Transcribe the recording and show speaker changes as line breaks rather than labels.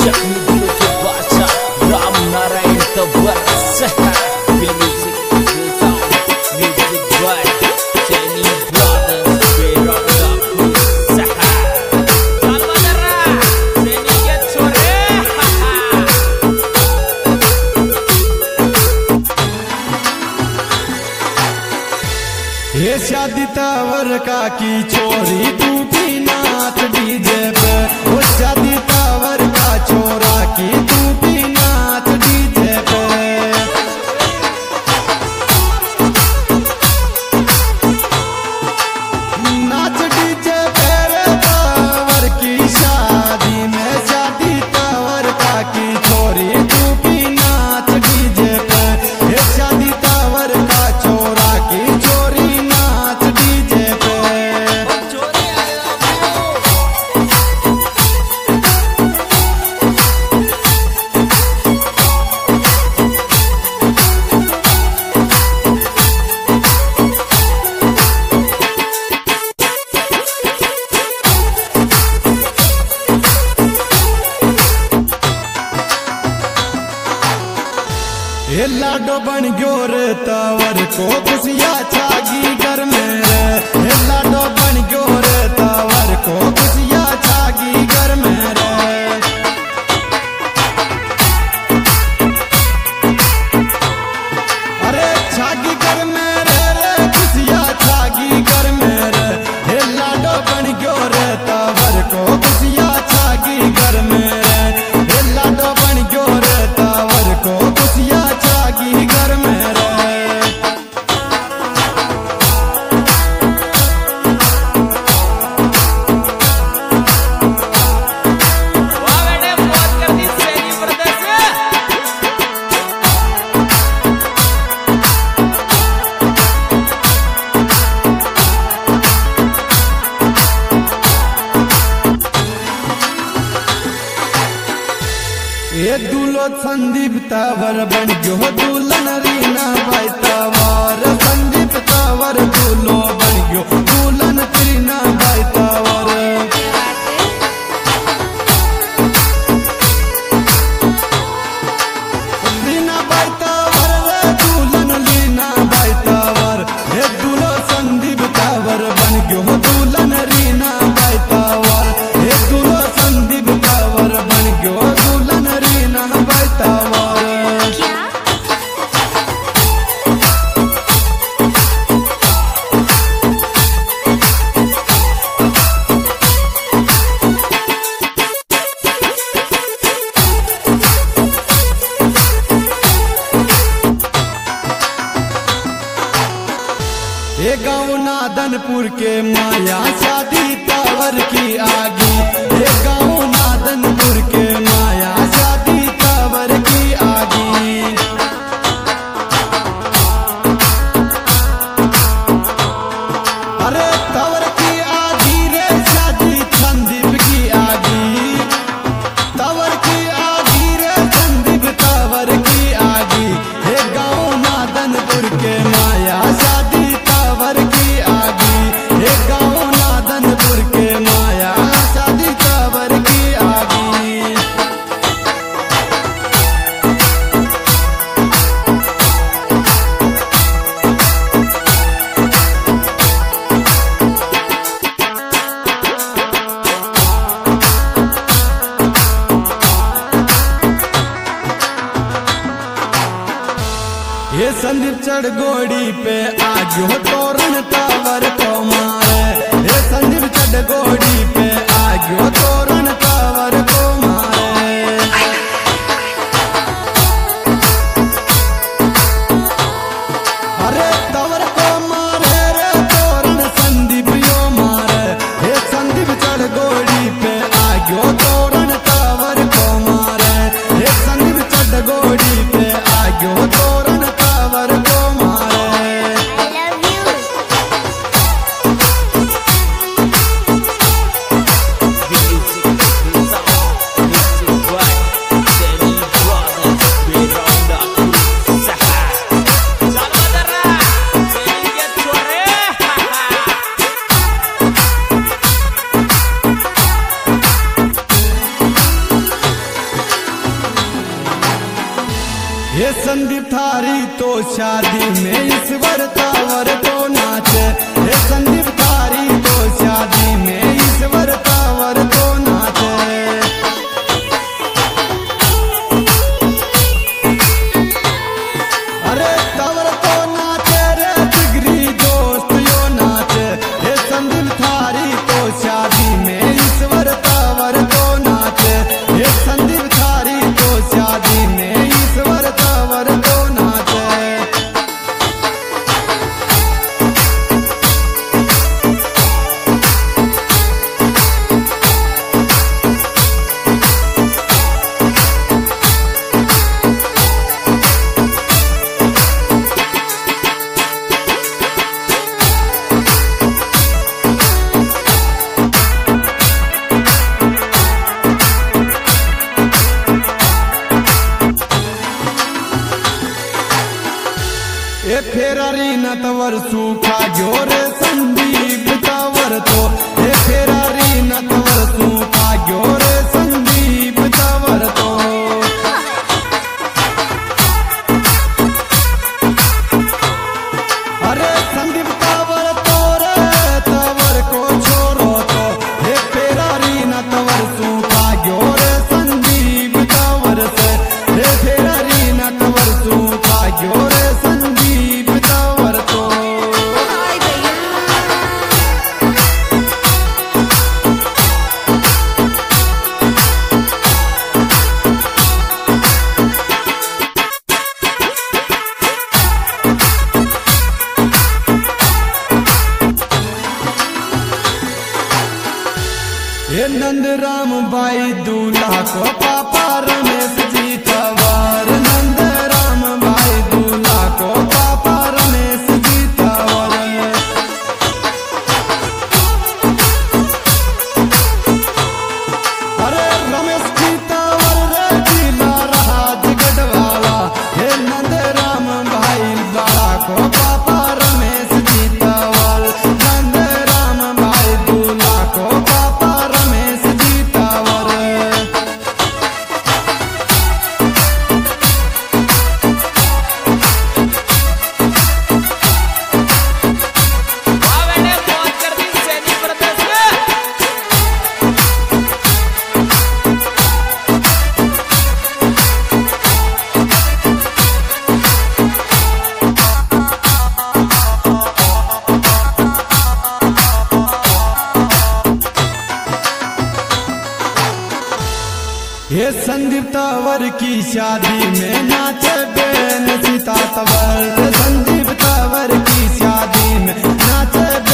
जख्मी दिलों के बादशाह Ram Narayan Tanwar film music by Chaini brothers
ये शादी तावर का की चोरी टूटी नाच डीजे पे, वो शादी तावर का छोरा की टूटी नाच डीजे पे। नाच डीजे पे तावर की शादी में, शादी तावर का की छोरी टूटी नाच डीजे पे। ये शादी तावर का छोरा की छोरी नाच डीजे पे। ये लाडो बन गयो रे तावर को खुशियाँ छागी घर में रे। ये लाडो बन गयो रे तावर को खुशियाँ छागी घर में रे। अरे छागी घर में रे रे, खुशियाँ छागी घर में रे। ये लाडो बन गयो रे तावर को खुशियाँ छागी घर में रे। ये लाडो बन गयो रे तावर को खुशियाँ छागी घर में रे। ये दूल्हो संदीप तावर बन गयो दुल्हन रीना भाई तावर। संदीप तावर दूल्हो बन गयो दुल्हन रीना भाई तावर। रीना भाई तावर रे दुल्हन लीना भाई तावर। ये दूल्हो संदीप तावर बन गयो दुल्हन रीना भाई तावर। ये दूल्हो संदीप तावर बन गयो दुल्हन रीना भाई तावर। ये गाँव नादनपुर के माया शादी तावर की आगी। ये गाँव नादनपुर के माया शादी तावर की आगी। अरे तावर की आगी रे शादी संदीप की आगी। तावर की आगी रे संदीप तावर की आगी। ये गाँव नादनपुर के माया शादी तावर की आगी। ये गाँव नादनपुर के माया शादी तावर की आगी। ये संदीप चढ़ गोड़ी पे आग्यो तोरण तावर को मारे। ये संदीप चढ़ गोड़ी पे आग्यो तोरण तावर को मारे। अरे तावर को मारे रे तोरण संदीप यो मारे। ये संदीप चढ़ गोड़ी पे आग्यो तोरण तावर को मारे। ये संदीप चढ़ गोड़ी पे आग्यो तोरण तावर को मारे।
Video
हे संदीप थारी तो शादी में ईश्वर तावर तो नाचे। हे संदीप थारी तो शादी में ईश्वर तावर तो नाचे। अरे तावर तो नाचे रे जिगरी दोस्त यो नाचे। हे संदीप थारी तो शादी में ईश्वर तावर तो नाचे। हे संदीप थारी तो शादी में ईश्वर तावर तो नाचे। ए फेरारी नतवर सूखा ग्योरे संदीप तावर तो। ए फेरारी नतवर सूखा ग्योरे संदीप तावर तो। अरे संदीप तावर तो रे तावर को छोड़ो तो। हे फेरारी नतवर सूखा ग्योरे संदीप तावर से। हे फेरारी नतवर सूखा ग्योरे संदीप तावर तो। हे नंद राम भाई दूल्हा को पापा रमेश जी तवर। नंद राम भाई दूल्हा को पापा रमेश जी तवर। अरे रमेश जी तवर रे जिला राजगढ़ वाला। हे नंद राम भाई बड़ा को पापा रमेश जी तवर। नंद राम भाई दूल्हा को पापा रमेश जी तवर।
मैंने फोन कर दी सैनी प्रदेश में।
हे संदीप तावर की शादी में नाचे बेन सीता तवर। संदीप तावर की शादी में नाचे